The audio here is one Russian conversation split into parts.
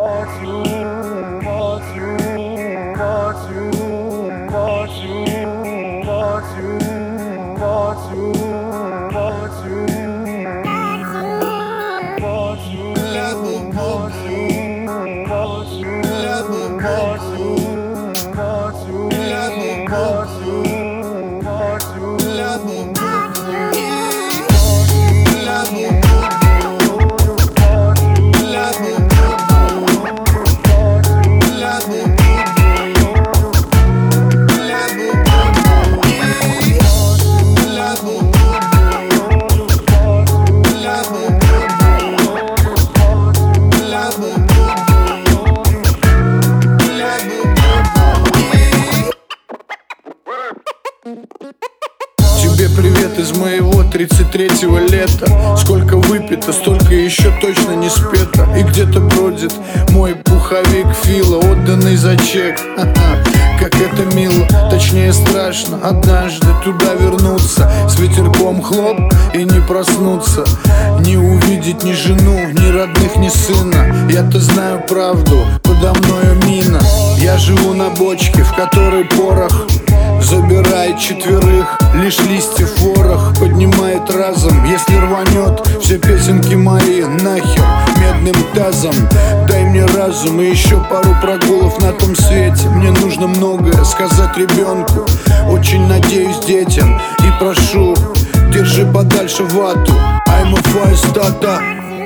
Тебе привет из моего 33-го лета. Сколько выпито, столько еще точно не спето. И где-то бродит мой пуховик Фила, отданный за чек. Как это мило, точнее страшно однажды туда вернуться, с ветерком хлоп и не проснуться, не увидеть ни жену, ни родных, ни сына. Я-то знаю правду, подо мною мина. Я живу на бочке, в которой порох забирает четверых, лишь листьев ворох поднимает разом. Если рванет, все песенки мои нахер медным тазом. Дай мне разум и еще пару прогулов на том свете. Мне нужно многое сказать ребенку, очень надеюсь детям. И прошу, держи подальше вату. I'm a firestarter,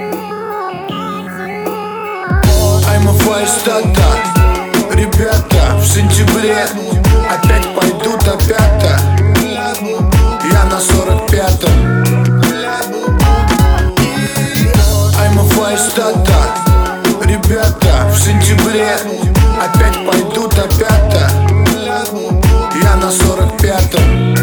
I'm a firestarter. Ребята, в сентябре опять пойдут опята. Я на 45-м. I'm a firestarter. Ребята, в сентябре опять пойдут опята. Я на 45-м.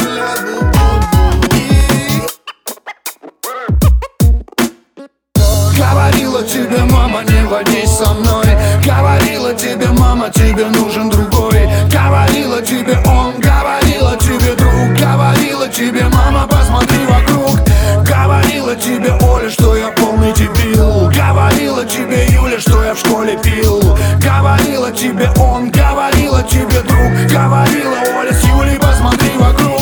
Говорила тебе мама, не водись со мной. Говорила тебе мама, тебе нужен другой. Говорила тебе он, говорила тебе друг. Говорила тебе мама, посмотри вокруг. Говорила тебе Оля, что я полный дебил. Говорила тебе Юля, что я в школе пил. Говорила тебе он, говорила тебе друг. Говорила Оля с Юлей, посмотри вокруг.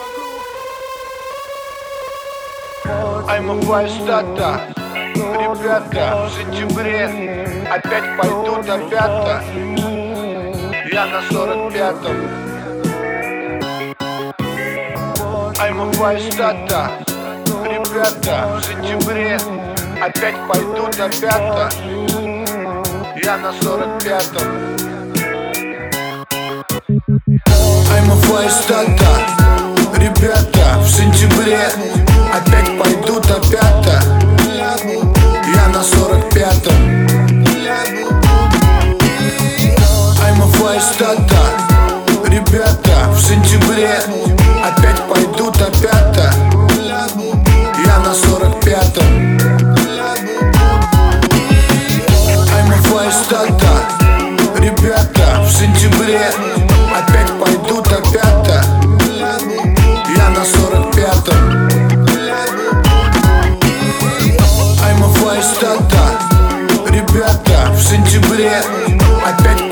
I'm a firestarter. Ребята, в сентябре опять пойдут опята. Я на 45-м. I'm a firestarter. Ребята, в сентябре опять пойдут опята. Я на 45-м. I'm a firestarter. Ребята, в сентябре опять пойдут опята. Я на 45-м. I'm a firestarter. Ребята, в сентябре опять пойдут опята. Я на 45-м. I'm a firestarter. Ребята, в сентябре опять пойдут опята. Я на 45-м. I'm a firestarter. Ребята, в сентябре опять